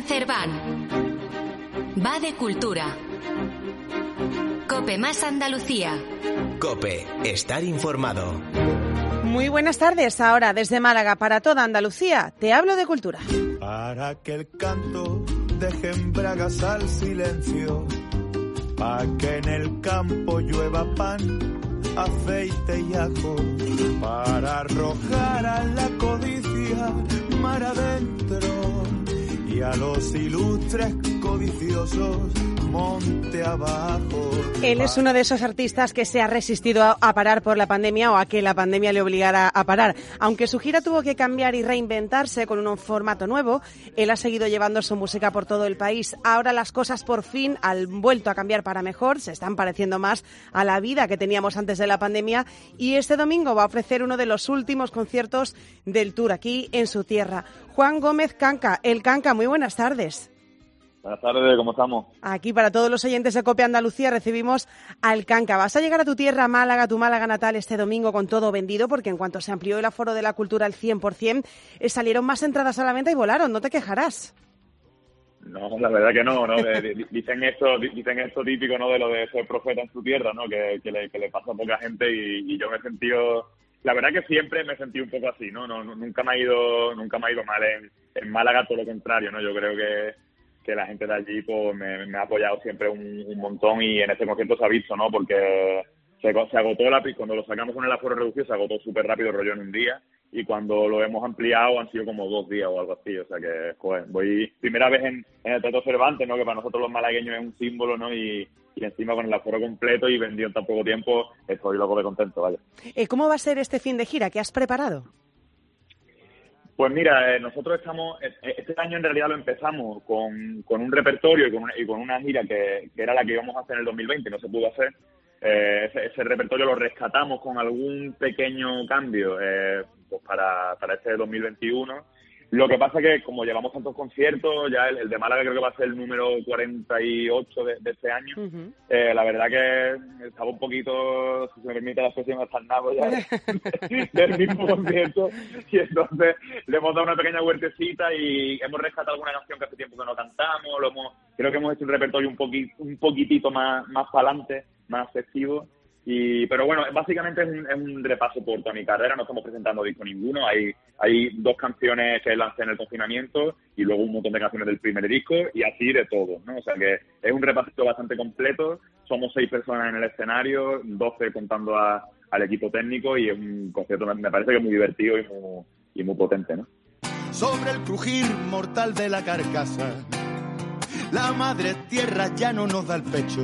en Cerván. Va de cultura. COPE más Andalucía. COPE, estar informado. Muy buenas tardes, ahora desde Málaga para toda Andalucía, te hablo de cultura. Para que el canto deje en bragas al silencio, para que en el campo llueva pan, aceite y ajo, para arrojar a la codicia mar adentro y a los ilustres codiciosos monte abajo. Él es uno de esos artistas que se ha resistido a parar por la pandemia o a que la pandemia le obligara a parar. Aunque su gira tuvo que cambiar y reinventarse con un formato nuevo, él ha seguido llevando su música por todo el país. Ahora las cosas por fin han vuelto a cambiar para mejor, se están pareciendo más a la vida que teníamos antes de la pandemia y este domingo va a ofrecer uno de los últimos conciertos del tour aquí en su tierra. Juan Gómez Canca, el Canca, muy buenas tardes. Buenas tardes, ¿cómo estamos? Aquí para todos los oyentes de COPE Andalucía recibimos al Canca. Vas a llegar a tu tierra, Málaga, tu Málaga natal, este domingo con todo vendido, porque en cuanto se amplió el aforo de la cultura al 100%, salieron más entradas a la venta y volaron, no te quejarás. No, la verdad que no. Dicen esto típico, ¿no? De lo de ser profeta en su tierra, ¿no? Que le pasa a poca gente y yo me he sentido... La verdad que siempre me he sentido un poco así, ¿no? Nunca me ha ido mal en Málaga, todo lo contrario, ¿no? Yo creo que la gente de allí pues me ha apoyado siempre un montón y en este concierto se ha visto, ¿no? Porque se agotó cuando lo sacamos con el aforo reducido se agotó súper rápido el rollo en un día y cuando lo hemos ampliado han sido como 2 días o algo así, o sea que, joder, voy primera vez en el Teatro Cervantes, ¿no? Que para nosotros los malagueños es un símbolo, ¿no? Y encima con el aforo completo y vendido en tan poco tiempo, estoy loco de contento, vaya. ¿Cómo va a ser este fin de gira? ¿Qué has preparado? Pues mira, nosotros este año en realidad lo empezamos con un repertorio y con una gira que era la que íbamos a hacer en el 2020, no se pudo hacer. Ese repertorio lo rescatamos con algún pequeño cambio pues para este 2021. Lo que pasa que como llevamos tantos conciertos, ya el de Málaga creo que va a ser el número 48 de este año, la verdad que estaba un poquito, si se me permite la expresión, astarnado ya del mismo concierto y entonces le hemos dado una pequeña huertecita y hemos rescatado alguna canción que hace tiempo que no cantamos, creo que hemos hecho un repertorio un poquitito más para adelante, más festivo. Pero bueno, básicamente es un repaso por toda mi carrera, no estamos presentando disco ninguno, hay 2 canciones que lancé en el confinamiento y luego un montón de canciones del primer disco y así de todo, ¿no? O sea que es un repaso bastante completo, somos 6 personas en el escenario, 12 contando al equipo técnico y es un concierto me parece que es muy divertido y muy potente, ¿no? Sobre el crujir mortal de la carcasa, la madre tierra ya no nos da el pecho.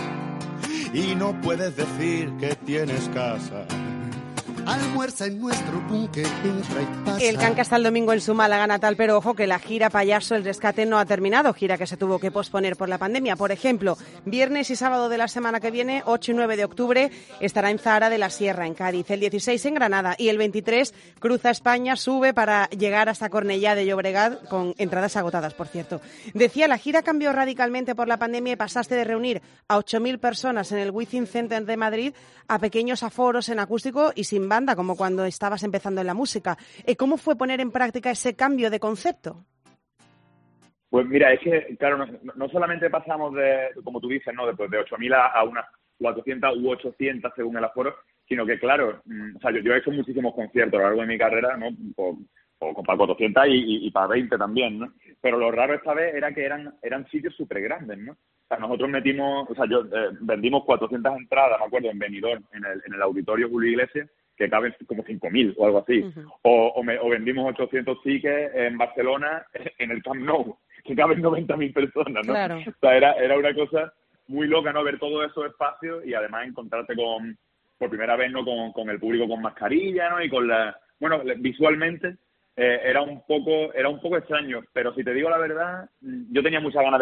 Y no puedes decir que tienes casa. Almuerza en nuestro búnker, entra y pasa. El Canca está el domingo en su Málaga natal, pero ojo que la gira Payaso El Rescate no ha terminado, gira que se tuvo que posponer por la pandemia. Por ejemplo, viernes y sábado de la semana que viene, 8 y 9 de octubre, estará en Zahara de la Sierra, en Cádiz, el 16 en Granada y el 23 cruza España, sube para llegar hasta Cornellá de Llobregat, con entradas agotadas, por cierto. Decía, la gira cambió radicalmente por la pandemia y pasaste de reunir a 8.000 personas en el Wizzing Center de Madrid a pequeños aforos en acústico y sin banda, como cuando estabas empezando en la música. ¿Cómo fue poner en práctica ese cambio de concepto? Pues mira, es que, claro, no solamente pasamos de, como tú dices, ¿no? Después de 8.000 a unas 400 u 800 según el aforo, sino que, claro, o sea, yo he hecho muchísimos conciertos a lo largo de mi carrera, ¿no? O para 400 y para 20 también, ¿no? Pero lo raro esta vez era que eran sitios súper grandes, ¿no? O sea, nosotros vendimos 400 entradas, me acuerdo, en Benidorm, en el auditorio Julio Iglesias, que caben como 5.000 o algo así. Uh-huh. O vendimos 800 tickets en Barcelona, en el Camp Nou, que caben 90.000 personas, ¿no? Claro. O sea, era una cosa muy loca, ¿no? Ver todos esos espacios y además encontrarte por primera vez, ¿no? Con el público con mascarilla, ¿no? Y con visualmente era un poco extraño, pero si te digo la verdad, yo tenía muchas ganas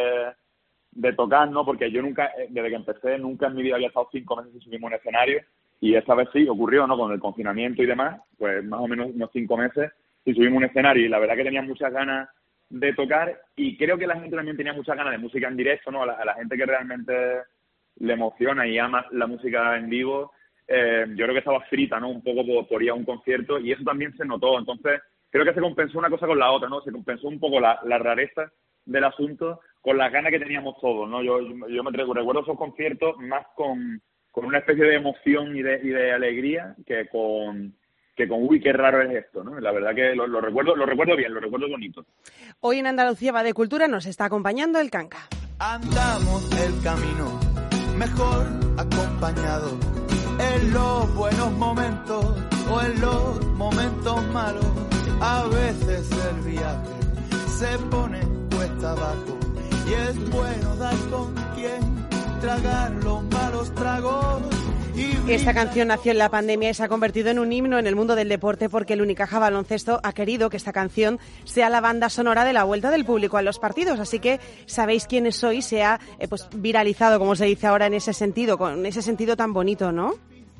de tocar, ¿no? Porque yo nunca, desde que empecé, nunca en mi vida había estado 5 meses sin subirme a un escenario. Y esta vez sí, ocurrió, ¿no? Con el confinamiento y demás, pues más o menos unos 5 meses y subimos un escenario y la verdad que tenía muchas ganas de tocar y creo que la gente también tenía muchas ganas de música en directo, ¿no? A la gente que realmente le emociona y ama la música en vivo, yo creo que estaba frita, ¿no? Un poco por ir a un concierto y eso también se notó. Entonces, creo que se compensó una cosa con la otra, ¿no? Se compensó un poco la rareza del asunto con las ganas que teníamos todos, ¿no? Yo me recuerdo esos conciertos más con una especie de emoción y de alegría que con uy, qué raro es esto, ¿no? La verdad que lo recuerdo bien, lo recuerdo bonito. Hoy en Andalucía va de Cultura nos está acompañando el Kanka. Andamos el camino mejor acompañado en los buenos momentos o en los momentos malos. A veces el viaje se pone cuesta abajo y es bueno dar con quien tragar los malos tragos. Esta canción nació en la pandemia y se ha convertido en un himno en el mundo del deporte porque el Unicaja Baloncesto ha querido que esta canción sea la banda sonora de la vuelta del público a los partidos. Así que sabéis quiénes sois, se ha viralizado, como se dice ahora, en ese sentido, con ese sentido tan bonito, ¿no?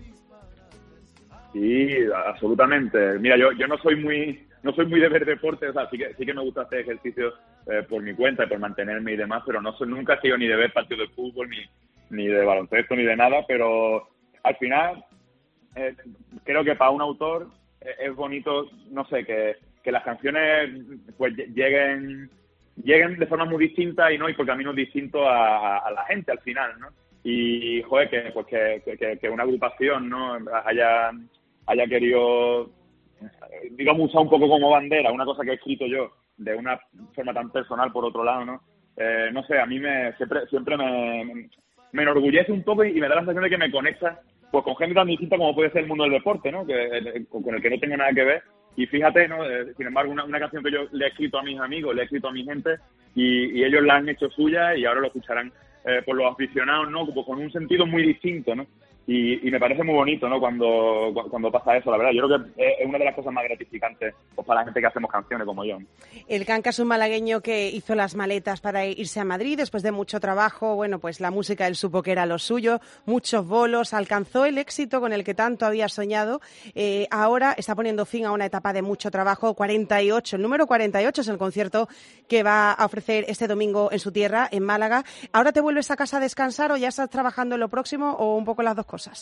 Sí, absolutamente. Mira, yo no soy muy de ver deporte, o sea, sí que me gusta hacer ejercicio por mi cuenta y por mantenerme y demás, pero nunca he sido ni de ver partidos de fútbol, ni de baloncesto, ni de nada, pero al final creo que para un autor es bonito, no sé, que las canciones pues lleguen de forma muy distinta y por caminos distintos a la gente al final, ¿no? Y, joder, que una agrupación, ¿no?, haya querido, digamos, usar un poco como bandera una cosa que he escrito yo de una forma tan personal por otro lado, ¿no? No sé, a mí siempre me enorgullece un poco y me da la sensación de que me conecta pues con gente tan distinta como puede ser el mundo del deporte, ¿no? Con el que no tengo nada que ver. Y fíjate, ¿no? Sin embargo, una canción que yo le he escrito a mis amigos, le he escrito a mi gente y ellos la han hecho suya y ahora lo escucharán por los aficionados, ¿no? Como con un sentido muy distinto, ¿no? Y me parece muy bonito, ¿no?, cuando pasa eso, la verdad. Yo creo que es una de las cosas más gratificantes pues, para la gente que hacemos canciones como yo. El Kanka es un malagueño que hizo las maletas para irse a Madrid después de mucho trabajo. Bueno, pues la música él supo que era lo suyo, muchos bolos, alcanzó el éxito con el que tanto había soñado. Ahora está poniendo fin a una etapa de mucho trabajo. 48, el número 48 es el concierto que va a ofrecer este domingo en su tierra, en Málaga. ¿Ahora te vuelves a casa a descansar o ya estás trabajando en lo próximo o un poco las dos cosas?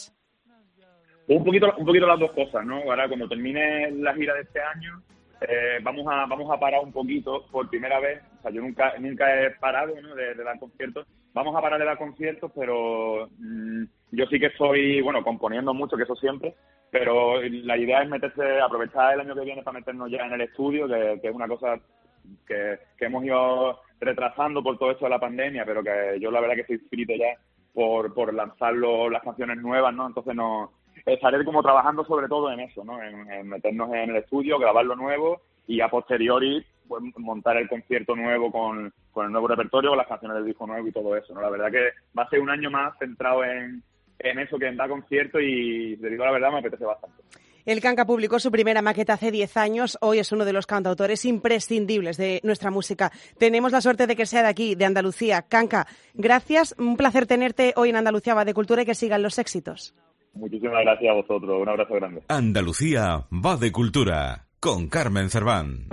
Un poquito las dos cosas, ¿no? Ahora cuando termine la gira de este año vamos a parar un poquito por primera vez. O sea, yo nunca he parado, ¿no?, de dar conciertos. Vamos a parar de dar conciertos, pero yo sí que estoy, componiendo mucho, que eso siempre, pero la idea es aprovechar el año que viene para meternos ya en el estudio, que es una cosa que hemos ido retrasando por todo esto de la pandemia, pero que yo la verdad que estoy inscrito ya por lanzar las canciones nuevas, ¿no? Entonces estaré como trabajando sobre todo en eso, ¿no? En meternos en el estudio, grabar lo nuevo y a posteriori pues, montar el concierto nuevo con el nuevo repertorio, con las canciones del disco nuevo y todo eso, ¿no? La verdad que va a ser un año más centrado en eso, que en dar conciertos, y te digo la verdad, me apetece bastante. El Kanka publicó su primera maqueta hace 10 años. Hoy es uno de los cantautores imprescindibles de nuestra música. Tenemos la suerte de que sea de aquí, de Andalucía. Kanka, gracias. Un placer tenerte hoy en Andalucía va de Cultura y que sigan los éxitos. Muchísimas gracias a vosotros. Un abrazo grande. Andalucía va de Cultura con Carmen Cerván.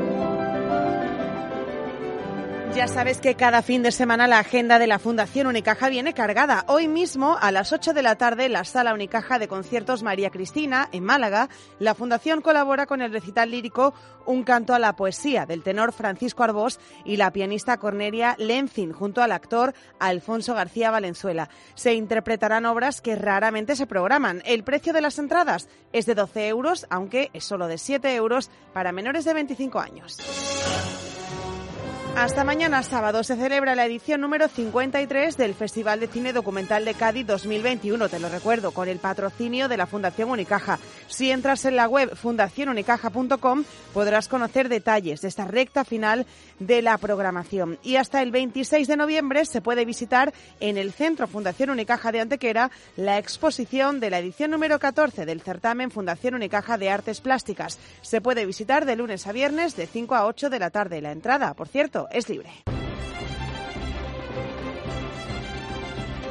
Ya sabes que cada fin de semana la agenda de la Fundación Unicaja viene cargada. Hoy mismo, a las 8 de la tarde, en la Sala Unicaja de Conciertos María Cristina, en Málaga, la Fundación colabora con el recital lírico Un canto a la poesía, del tenor Francisco Arbós y la pianista Cornelia Lencin, junto al actor Alfonso García Valenzuela. Se interpretarán obras que raramente se programan. El precio de las entradas es de 12 euros, aunque es solo de 7 euros para menores de 25 años. Hasta mañana sábado se celebra la edición número 53 del Festival de Cine Documental de Cádiz 2021, te lo recuerdo, con el patrocinio de la Fundación Unicaja. Si entras en la web fundacionunicaja.com podrás conocer detalles de esta recta final de la programación. Y hasta el 26 de noviembre se puede visitar en el Centro Fundación Unicaja de Antequera la exposición de la edición número 14 del certamen Fundación Unicaja de Artes Plásticas. Se puede visitar de lunes a viernes de 5 a 8 de la tarde. La entrada, por cierto, es libre.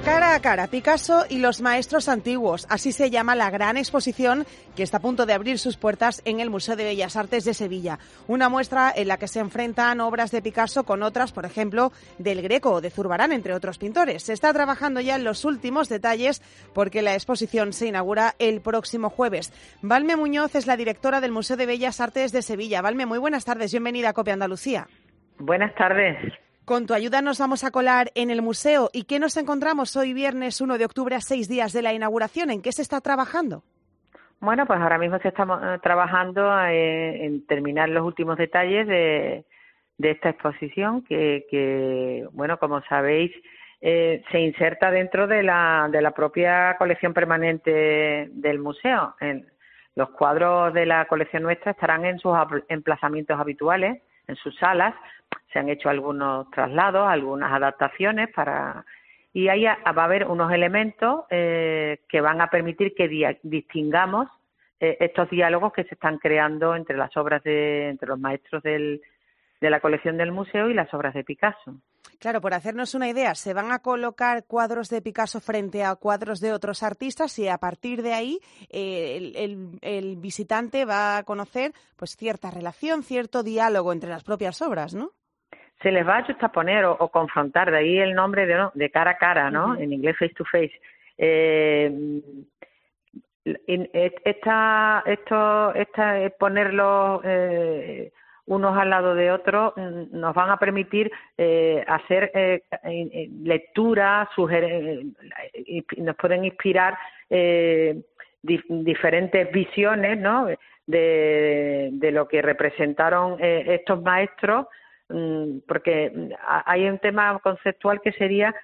Cara a cara, Picasso y los maestros antiguos. Así se llama la gran exposición que está a punto de abrir sus puertas en el Museo de Bellas Artes de Sevilla. Una muestra en la que se enfrentan obras de Picasso con otras, por ejemplo, del Greco o de Zurbarán, entre otros pintores. Se está trabajando ya en los últimos detalles porque la exposición se inaugura el próximo jueves. Valme Muñoz es la directora del Museo de Bellas Artes de Sevilla. Valme, muy buenas tardes. Bienvenida a Copia Andalucía. Buenas tardes. Con tu ayuda nos vamos a colar en el museo. ¿Y qué nos encontramos hoy viernes 1 de octubre a 6 días de la inauguración? ¿En qué se está trabajando? Bueno, pues ahora mismo se está trabajando en terminar los últimos detalles de esta exposición que bueno, como sabéis, se inserta dentro de la propia colección permanente del museo. Los cuadros de la colección nuestra estarán en sus emplazamientos habituales, en sus salas. Se han hecho algunos traslados, algunas adaptaciones y ahí va a haber unos elementos que van a permitir que distingamos estos diálogos que se están creando entre las obras entre los maestros de la colección del museo y las obras de Picasso. Claro, por hacernos una idea, se van a colocar cuadros de Picasso frente a cuadros de otros artistas y a partir de ahí el visitante va a conocer pues cierta relación, cierto diálogo entre las propias obras, ¿no? Se les va a justaponer o confrontar, de ahí el nombre de cara a cara, ¿no? Uh-huh. En inglés face to face. Ponerlos unos al lado de otros nos van a permitir hacer lecturas, nos pueden inspirar diferentes visiones, ¿no? De lo que representaron estos maestros, porque hay un tema conceptual que sería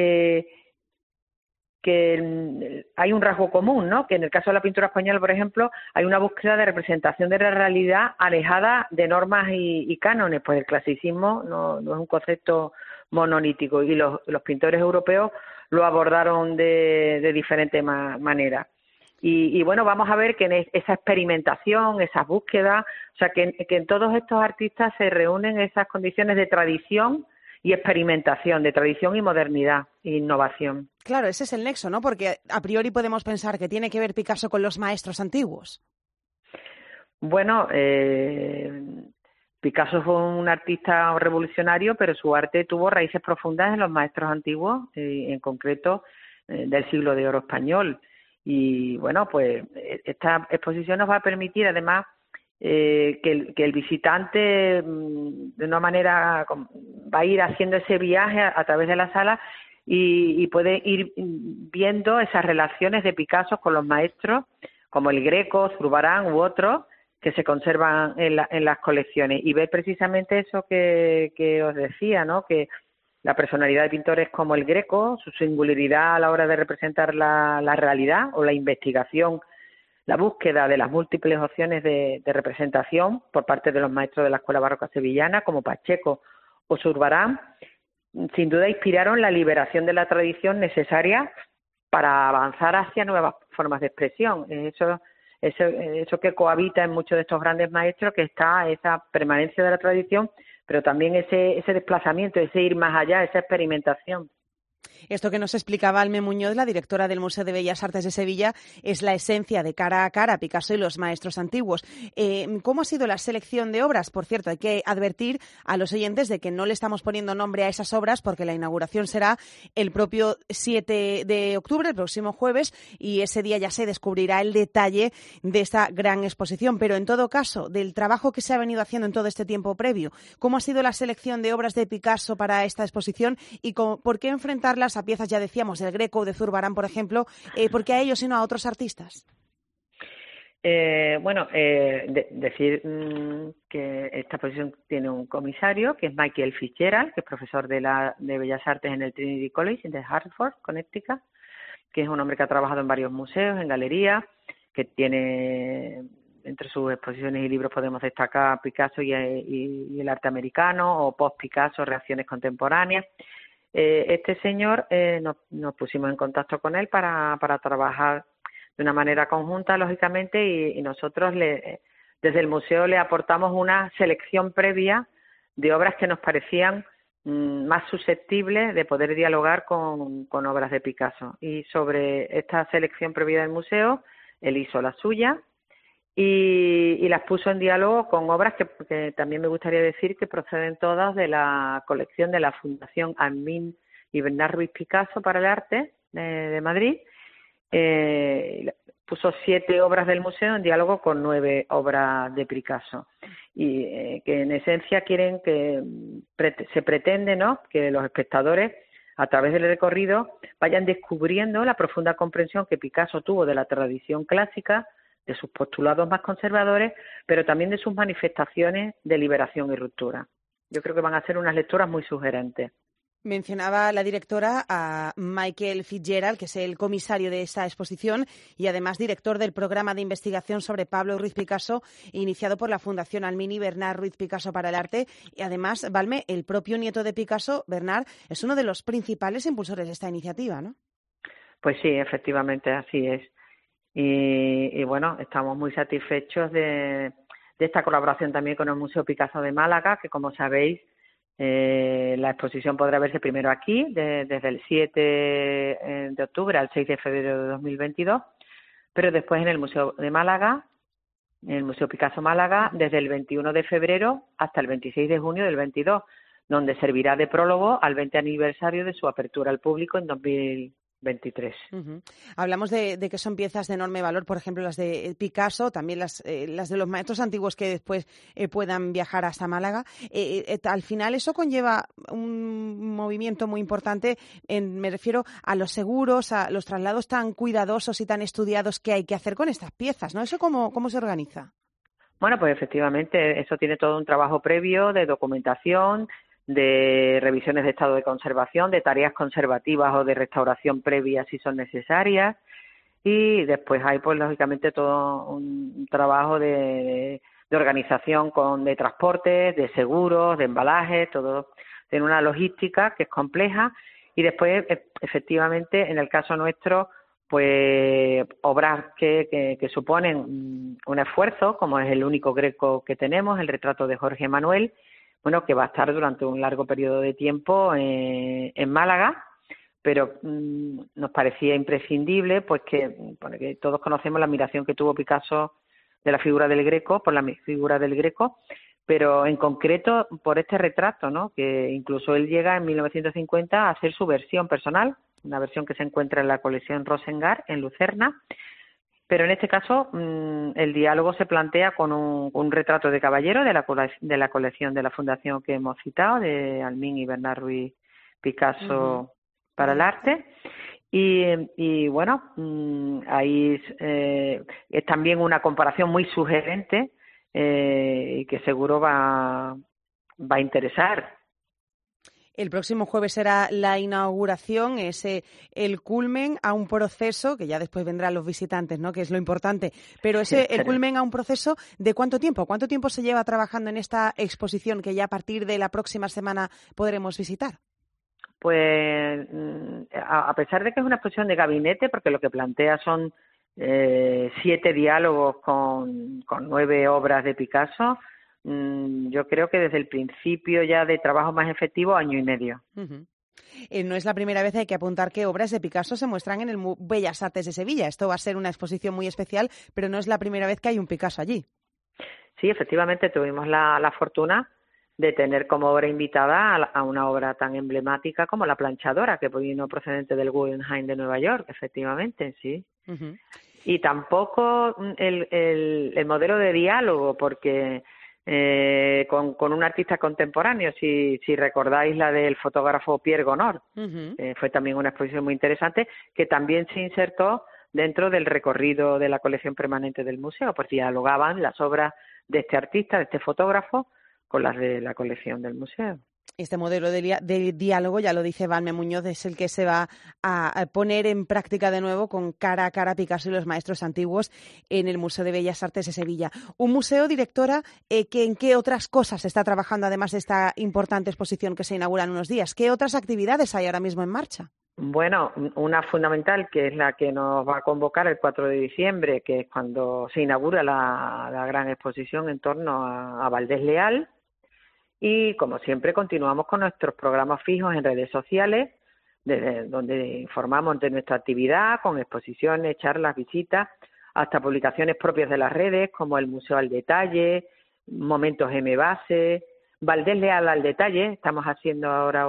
que hay un rasgo común, ¿no? Que en el caso de la pintura española, por ejemplo, hay una búsqueda de representación de la realidad alejada de normas y cánones, pues el clasicismo no es un concepto monolítico y los pintores europeos lo abordaron de diferente manera. Y bueno, vamos a ver que en esa experimentación, esas búsquedas, o sea, que en todos estos artistas se reúnen esas condiciones de tradición y experimentación, de tradición y modernidad e innovación. Claro, ese es el nexo, ¿no? Porque a priori podemos pensar que tiene que ver Picasso con los maestros antiguos. Bueno, Picasso fue un artista revolucionario, pero su arte tuvo raíces profundas en los maestros antiguos, en concreto del siglo de oro español. Y bueno, pues esta exposición nos va a permitir además que el visitante de una manera va a ir haciendo ese viaje a través de la sala y puede ir viendo esas relaciones de Picasso con los maestros como el Greco, Zurbarán u otros que se conservan en las colecciones y ver precisamente eso que os decía, ¿no? Que la personalidad de pintores como el Greco, su singularidad a la hora de representar la realidad o la investigación, la búsqueda de las múltiples opciones de representación por parte de los maestros de la Escuela Barroca Sevillana, como Pacheco o Zurbarán, sin duda inspiraron la liberación de la tradición necesaria para avanzar hacia nuevas formas de expresión. Eso que cohabita en muchos de estos grandes maestros, que está esa permanencia de la tradición, pero también ese desplazamiento, ese ir más allá, esa experimentación. Esto que nos explicaba Valme Muñoz, la directora del Museo de Bellas Artes de Sevilla, es la esencia de Cara a cara, Picasso y los maestros antiguos. ¿Cómo ha sido la selección de obras? Por cierto, hay que advertir a los oyentes de que no le estamos poniendo nombre a esas obras porque la inauguración será el propio 7 de octubre, el próximo jueves, y ese día ya se descubrirá el detalle de esta gran exposición. Pero en todo caso, del trabajo que se ha venido haciendo en todo este tiempo previo, ¿cómo ha sido la selección de obras de Picasso para esta exposición y por qué enfrentarlas a piezas, ya decíamos, del Greco o de Zurbarán, por ejemplo? ¿Por qué a ellos y no a otros artistas? Decir que esta exposición tiene un comisario, que es Michael Fitzgerald, que es profesor de Bellas Artes en el Trinity College de Hartford, Connecticut, que es un hombre que ha trabajado en varios museos, en galerías, que tiene, entre sus exposiciones y libros podemos destacar Picasso y el arte americano, o post-Picasso, reacciones contemporáneas. Este señor, nos pusimos en contacto con él para trabajar de una manera conjunta, lógicamente, y nosotros desde el museo le aportamos una selección previa de obras que nos parecían más susceptibles de poder dialogar con obras de Picasso. Y sobre esta selección previa del museo, él hizo la suya y las puso en diálogo con obras que también me gustaría decir que proceden todas de la colección de la Fundación Armin y Bernard Ruiz Picasso para el Arte de Madrid. Puso 7 obras del museo en diálogo con 9 obras de Picasso y que en esencia quieren que se pretende, ¿no?, que los espectadores a través del recorrido vayan descubriendo la profunda comprensión que Picasso tuvo de la tradición clásica, de sus postulados más conservadores, pero también de sus manifestaciones de liberación y ruptura. Yo creo que van a ser unas lecturas muy sugerentes. Mencionaba la directora a Michael Fitzgerald, que es el comisario de esta exposición y además director del programa de investigación sobre Pablo Ruiz Picasso, iniciado por la Fundación Armin y Bernard Ruiz Picasso para el Arte. Y además, Valme, el propio nieto de Picasso, Bernard, es uno de los principales impulsores de esta iniciativa, ¿no? Pues sí, efectivamente, así es. Y bueno, estamos muy satisfechos de esta colaboración también con el Museo Picasso de Málaga, que como sabéis, la exposición podrá verse primero aquí, desde el 7 de octubre al 6 de febrero de 2022, pero después en el Museo de Málaga, en el Museo Picasso Málaga, desde el 21 de febrero hasta el 26 de junio del 22, donde servirá de prólogo al 20 aniversario de su apertura al público en 2023. Uh-huh. Hablamos de que son piezas de enorme valor, por ejemplo, las de Picasso, también las de los maestros antiguos que después puedan viajar hasta Málaga. Al final eso conlleva un movimiento muy importante, me refiero a los seguros, a los traslados tan cuidadosos y tan estudiados que hay que hacer con estas piezas, ¿no? ¿Eso cómo se organiza? Bueno, pues efectivamente, eso tiene todo un trabajo previo de documentación, de revisiones de estado de conservación, de tareas conservativas o de restauración previa si son necesarias, y después hay pues lógicamente todo un trabajo de organización de transportes, de seguros, de embalajes, todo tiene una logística que es compleja. Y después efectivamente en el caso nuestro pues obras que suponen un esfuerzo, como es el único Greco que tenemos, el retrato de Jorge Manuel, bueno, que va a estar durante un largo periodo de tiempo en Málaga, pero nos parecía imprescindible, pues que todos conocemos la admiración que tuvo Picasso de la figura del Greco, por la figura del Greco, pero en concreto por este retrato, ¿no?, que incluso él llega en 1950 a hacer su versión personal, una versión que se encuentra en la colección Rosengart en Lucerna. Pero en este caso el diálogo se plantea con un retrato de caballero de la colección de la Fundación que hemos citado, de Armin y Bernard Ruiz Picasso para el Arte. Y bueno, ahí es también una comparación muy sugerente y que seguro va a interesar. El próximo jueves será la inauguración, es el culmen a un proceso, que ya después vendrán los visitantes, ¿no?, que es lo importante, pero el culmen a un proceso de ¿cuánto tiempo? ¿Cuánto tiempo se lleva trabajando en esta exposición que ya a partir de la próxima semana podremos visitar? Pues a pesar de que es una exposición de gabinete, porque lo que plantea son 7 diálogos con 9 obras de Picasso, yo creo que desde el principio ya de trabajo más efectivo, 1 año y medio. Uh-huh. No es la primera vez, hay que apuntar, que obras de Picasso se muestran en el Bellas Artes de Sevilla. Esto va a ser una exposición muy especial, pero no es la primera vez que hay un Picasso allí. Sí, efectivamente, tuvimos la fortuna de tener como obra invitada a una obra tan emblemática como La planchadora, que vino procedente del Guggenheim de Nueva York, efectivamente, sí. Uh-huh. Y tampoco el modelo de diálogo, porque con un artista contemporáneo, si recordáis la del fotógrafo Pierre Gonor, fue también una exposición muy interesante que también se insertó dentro del recorrido de la colección permanente del museo, pues dialogaban las obras de este artista, de este fotógrafo, con las de la colección del museo. Este modelo de diálogo, ya lo dice Valme Muñoz, es el que se va a poner en práctica de nuevo con cara a cara a Picasso y los maestros antiguos en el Museo de Bellas Artes de Sevilla. Un museo, directora, que ¿en qué otras cosas está trabajando además de esta importante exposición que se inaugura en unos días? ¿Qué otras actividades hay ahora mismo en marcha? Bueno, una fundamental, que es la que nos va a convocar el 4 de diciembre, que es cuando se inaugura la gran exposición en torno a Valdés Leal. Y, como siempre, continuamos con nuestros programas fijos en redes sociales, donde informamos de nuestra actividad, con exposiciones, charlas, visitas, hasta publicaciones propias de las redes, como el Museo al Detalle, Momentos M-Base, Valdés Leal al Detalle. Estamos haciendo ahora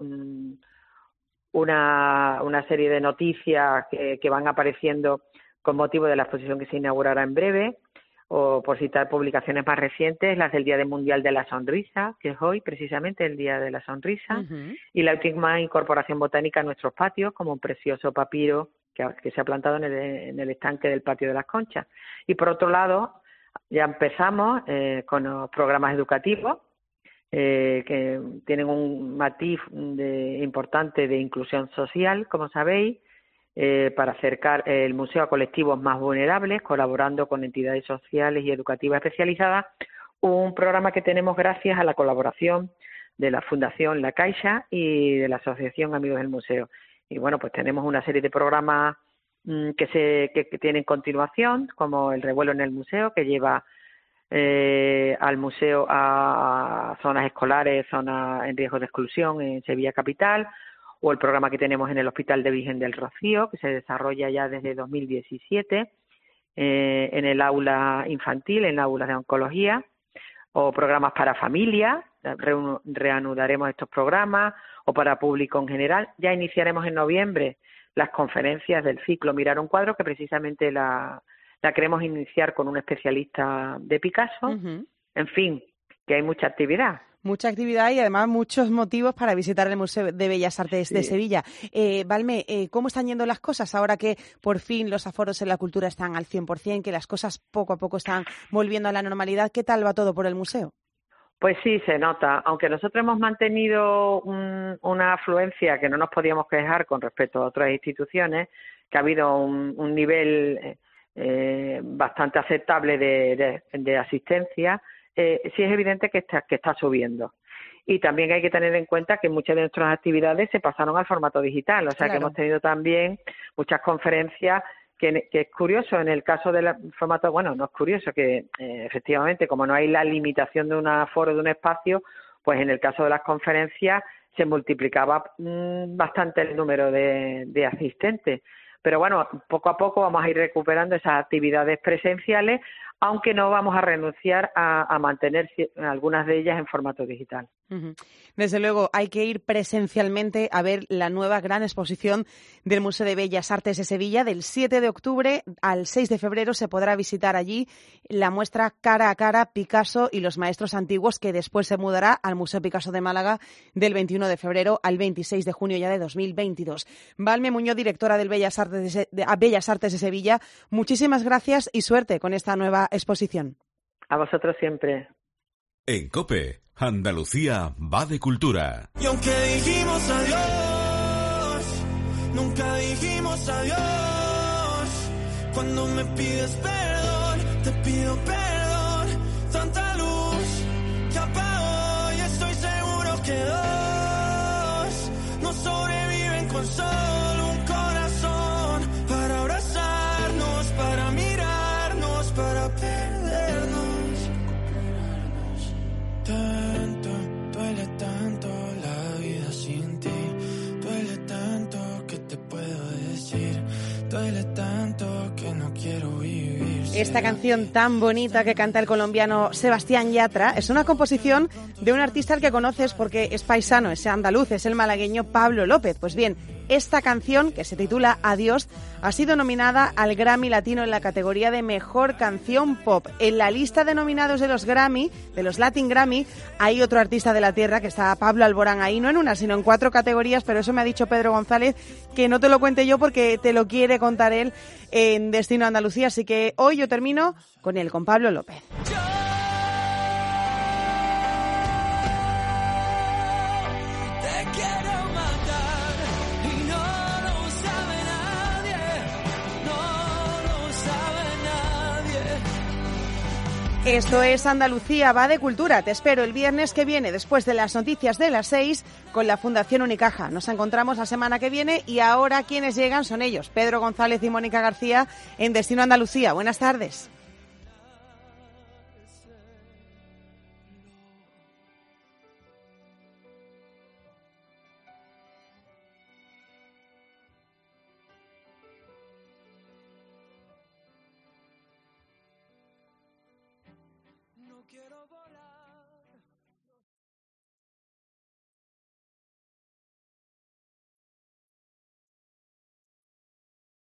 una serie de noticias que van apareciendo con motivo de la exposición que se inaugurará en breve, o por citar publicaciones más recientes, las del Día Mundial de la Sonrisa, que es hoy precisamente el Día de la Sonrisa, y la última incorporación botánica a nuestros patios, como un precioso papiro que se ha plantado en el estanque del Patio de las Conchas. Y por otro lado, ya empezamos con los programas educativos, que tienen un matiz importante de inclusión social, como sabéis, para acercar el museo a colectivos más vulnerables, colaborando con entidades sociales y educativas especializadas, un programa que tenemos gracias a la colaboración de la Fundación La Caixa y de la Asociación Amigos del Museo. Y bueno, pues tenemos una serie de programas que tienen continuación, como el Revuelo en el Museo, que lleva al museo a zonas escolares, zonas en riesgo de exclusión en Sevilla capital, o el programa que tenemos en el Hospital de Virgen del Rocío, que se desarrolla ya desde 2017 en el aula infantil, en aulas de oncología, o programas para familias, reanudaremos estos programas, o para público en general. Ya iniciaremos en noviembre las conferencias del ciclo Mirar un cuadro, que precisamente la queremos iniciar con un especialista de Picasso. En fin, que hay mucha actividad. Mucha actividad y además muchos motivos para visitar el Museo de Bellas Artes de Sevilla. Valme, ¿cómo están yendo las cosas ahora que por fin los aforos en la cultura están al 100%, que las cosas poco a poco están volviendo a la normalidad? ¿Qué tal va todo por el museo? Pues sí, se nota. Aunque nosotros hemos mantenido una afluencia que no nos podíamos quejar con respecto a otras instituciones, que ha habido un nivel bastante aceptable de asistencia, sí es evidente que está subiendo. Y también hay que tener en cuenta que muchas de nuestras actividades se pasaron al formato digital, o sea que hemos tenido también muchas conferencias que es curioso en el caso del formato, bueno, no es curioso, que efectivamente como no hay la limitación de un aforo de un espacio, pues en el caso de las conferencias se multiplicaba bastante el número de asistentes. Pero bueno, poco a poco vamos a ir recuperando esas actividades presenciales, aunque no vamos a renunciar a mantener algunas de ellas en formato digital. Desde luego, hay que ir presencialmente a ver la nueva gran exposición del Museo de Bellas Artes de Sevilla. Del 7 de octubre al 6 de febrero se podrá visitar allí la muestra Cara a Cara, Picasso y los maestros antiguos, que después se mudará al Museo Picasso de Málaga del 21 de febrero al 26 de junio ya de 2022. Valme Muñoz, directora del Bellas Artes de Sevilla, muchísimas gracias y suerte con esta nueva exposición. A vosotros siempre. En COPE, Andalucía va de cultura. Y aunque dijimos adiós, nunca dijimos adiós. Cuando me pides perdón, te pido perdón. Tanta luz que apagó y estoy seguro que dos no sobreviven con solo un corazón. Para abrazarnos, para mirarnos, para perdernos. Tanto, duele tanto la vida sin ti. Duele tanto que te puedo decir. Duele tanto que no quiero vivir. Esta canción tan bonita que canta el colombiano Sebastián Yatra es una composición de un artista al que conoces porque es paisano, es andaluz, es el malagueño Pablo López. Pues bien, esta canción, que se titula Adiós, ha sido nominada al Grammy Latino en la categoría de Mejor Canción Pop. En la lista de nominados de los Grammy, de los Latin Grammy, hay otro artista de la tierra, que está Pablo Alborán ahí, no en una, sino en 4 categorías, pero eso me ha dicho Pedro González, que no te lo cuente yo porque te lo quiere contar él en Destino Andalucía. Así que hoy yo termino con él, con Pablo López. Esto es Andalucía va de cultura. Te espero el viernes que viene, después de las noticias de las 6, con la Fundación Unicaja. Nos encontramos la semana que viene y ahora quienes llegan son ellos, Pedro González y Mónica García, en Destino Andalucía. Buenas tardes. quiero volver.